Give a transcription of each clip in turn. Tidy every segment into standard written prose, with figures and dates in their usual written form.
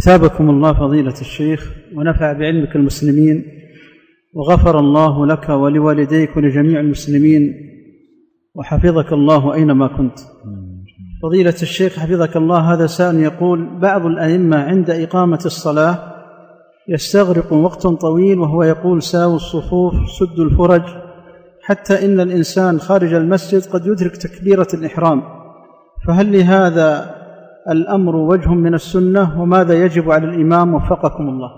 أثابكم الله فضيلة الشيخ ونفع بعلمك المسلمين، وغفر الله لك ولوالديك ولجميع المسلمين، وحفظك الله أينما كنت. فضيلة الشيخ حفظك الله، هذا سائل يقول: بعض الأئمة عند إقامة الصلاة يستغرق وقت طويل وهو يقول: ساووا الصفوف، سدوا الفرج، حتى إن الإنسان خارج المسجد قد يدرك تكبيرة الإحرام، فهل لهذا الأمر وجه من السنة؟ وماذا يجب على الإمام وفقكم الله؟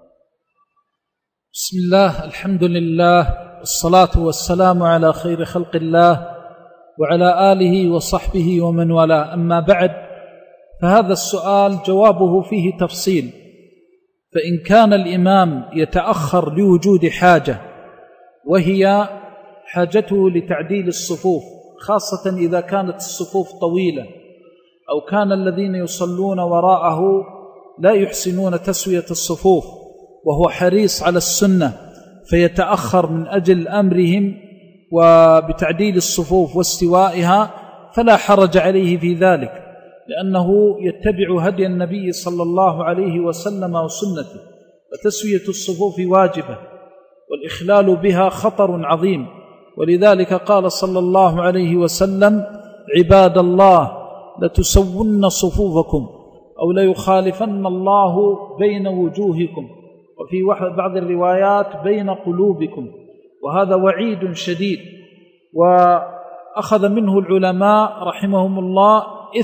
بسم الله، الحمد لله، والصلاة والسلام على خير خلق الله وعلى آله وصحبه ومن والاه، أما بعد، فهذا السؤال جوابه فيه تفصيل. فإن كان الإمام يتأخر لوجود حاجة، وهي حاجته لتعديل الصفوف، خاصة إذا كانت الصفوف طويلة، أو كان الذين يصلون وراءه لا يحسنون تسوية الصفوف وهو حريص على السنة، فيتأخر من أجل أمرهم وبتعديل الصفوف واستوائها، فلا حرج عليه في ذلك، لأنه يتبع هدي النبي صلى الله عليه وسلم وسنته، وتسوية الصفوف واجبة، والإخلال بها خطر عظيم. ولذلك قال صلى الله عليه وسلم: عباد الله لتسون صفوفكم أو ليخالفن الله بين وجوهكم، وفي بعض الروايات بين قلوبكم، وهذا وعيد شديد. وأخذ منه العلماء رحمهم الله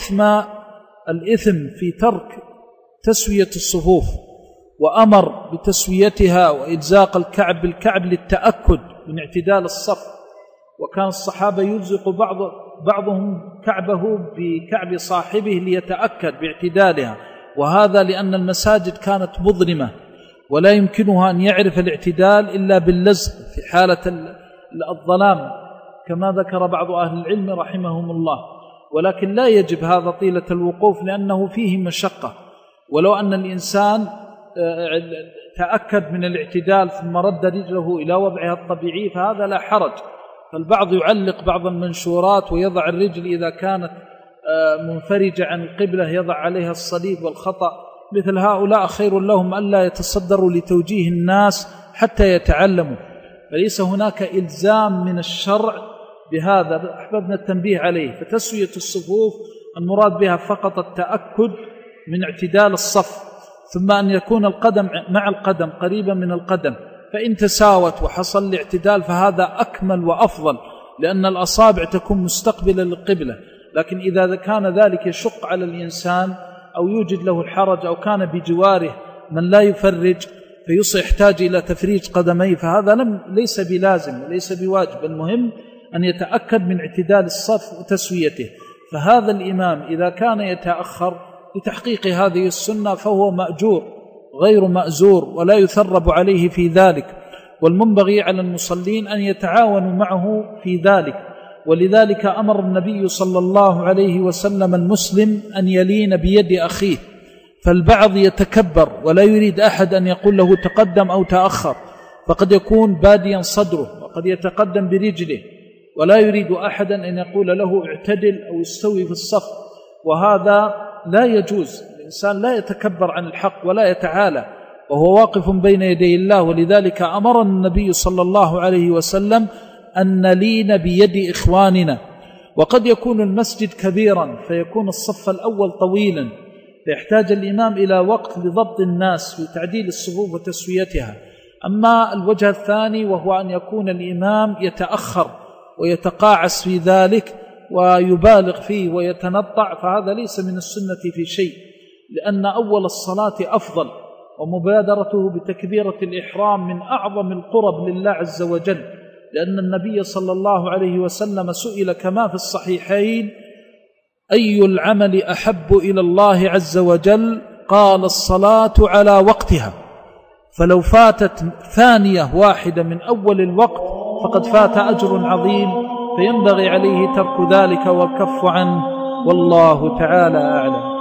الإثم في ترك تسوية الصفوف، وأمر بتسويتها وإلزاق الكعب بالكعب للتأكد من اعتدال الصف، وكان الصحابة يلزق بعضهم كعبه بكعب صاحبه ليتأكد باعتدالها، وهذا لأن المساجد كانت مظلمة ولا يمكنها أن يعرف الاعتدال إلا باللزق في حالة الظلام، كما ذكر بعض أهل العلم رحمهم الله. ولكن لا يجب هذا طيلة الوقوف، لأنه فيه مشقة. ولو أن الإنسان تأكد من الاعتدال ثم رد رجله إلى وضعها الطبيعي فهذا لا حرج. فالبعض يعلق بعض المنشورات ويضع الرجل إذا كانت منفرجة عن القبلة يضع عليها الصليب والخطأ، مثل هؤلاء خير لهم ألا يتصدروا لتوجيه الناس حتى يتعلموا، فليس هناك إلزام من الشرع بهذا، أحببنا التنبيه عليه. فتسوية الصفوف المراد بها فقط التأكد من اعتدال الصف، ثم أن يكون القدم مع القدم قريبا من القدم، فإن تساوت وحصل الاعتدال فهذا أكمل وأفضل، لأن الأصابع تكون مستقبلة للقبلة. لكن إذا كان ذلك يشق على الإنسان أو يوجد له الحرج، أو كان بجواره من لا يفرج يحتاج إلى تفريج قدميه، فهذا ليس بلازم وليس بواجب. المهم أن يتأكد من اعتدال الصف وتسويته. فهذا الإمام إذا كان يتأخر لتحقيق هذه السنة فهو مأجور غير مأزور، ولا يثرب عليه في ذلك، والمنبغي على المصلين أن يتعاونوا معه في ذلك. ولذلك أمر النبي صلى الله عليه وسلم المسلم أن يلين بيد أخيه، فالبعض يتكبر ولا يريد أحد أن يقول له تقدم أو تأخر، فقد يكون باديا صدره وقد يتقدم برجله، ولا يريد أحدا أن يقول له اعتدل أو استوي في الصف، وهذا لا يجوز. الإنسان لا يتكبر عن الحق ولا يتعالى وهو واقف بين يدي الله. ولذلك أمر النبي صلى الله عليه وسلم أن نلين بيد إخواننا. وقد يكون المسجد كبيرا فيكون الصف الأول طويلا، فيحتاج الإمام إلى وقت لضبط الناس في تعديل الصفوف وتسويتها. أما الوجه الثاني وهو أن يكون الإمام يتأخر ويتقاعس في ذلك ويبالغ فيه ويتنطع، فهذا ليس من السنة في شيء، لأن أول الصلاة أفضل، ومبادرته بتكبيرة الإحرام من أعظم القرب لله عز وجل، لأن النبي صلى الله عليه وسلم سئل كما في الصحيحين: أي العمل أحب إلى الله عز وجل؟ قال: الصلاة على وقتها. فلو فاتت ثانية واحدة من أول الوقت فقد فات أجر عظيم، فينبغي عليه ترك ذلك والكف عنه، والله تعالى أعلم.